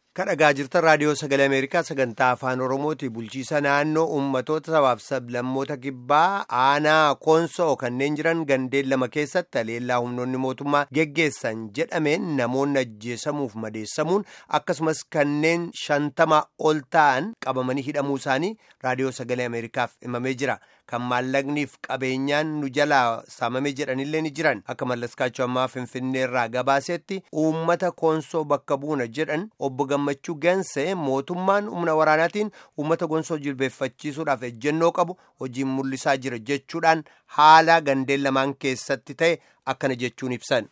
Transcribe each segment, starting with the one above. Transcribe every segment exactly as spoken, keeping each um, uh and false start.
Kan dhagaa jirtan raadiyoo sagalee Ameerikaa sagantaa afaan Oromooti. Bulchiisa naannoo uummatoota sabaaf sablammoota kibbaa aanaa Koonsoo kanneen jiran gandeen lama keessatti haleellaa humnoonni mootummaa geggeessan jedhameen namoonni ajjeesamuuf madeessamuun akkasumas kanneen shantama ol ta'an qabamanii hidhamuu isaanii raadiyoo sagalee Ameerikaaf himamee jira. Kan maallaqniif qabeenyaan nu jalaa saamame jedhanillee ni jiran. Akka mallaskaachuu ammaa Finfinneerraa gabaasetti uummata Koonsoo bakka buuna jedhan obbo Gammachuu Gansee mootummaan humna waraanaatiin uummata Koonsoo jilbeeffachiisuudhaaf ejjennoo qabu hojiin mul'isaa jira jechuudhaan haala gandeen lamaan keessatti ta'e akkana jechuun ibsan.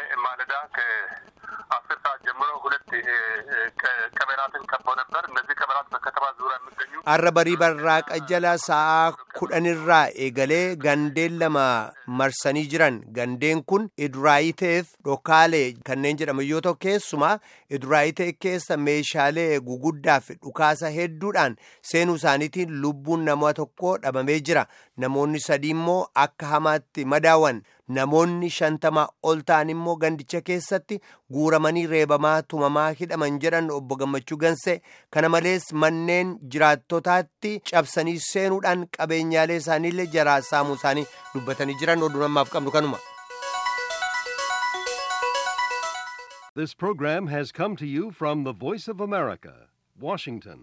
Har'a barii barraaqa jala sa'aa kudhanirraa eegalee gandeen lama marsanii jiran. Gandeen kun Iduraayiteef Dhokaalee kanneen jedhaman yoo ta'u keessumaa Iduraayitee keessa meeshaalee guguddaa fi dhukaasa hedduudhaan seenuu isaaniitiin lubbuun nama tokko dhabamee jira. Namoonni sadii immoo akka hamaatti madaawan. Namoonni shantama ol ta'an immoo gandicha keessatti guuramanii reebamaa tumamaa hidhaman jedhan obbo Gammachuu Gansee. Kana malees manneen jiraattotaatti cabsanii seenuudhaan qabeenyaalee isaaniillee jaraa saamuu isaanii dubbatanii jiran oduu namaaf qabnu kanuma. This program has come to you from the Voice of America, Washington.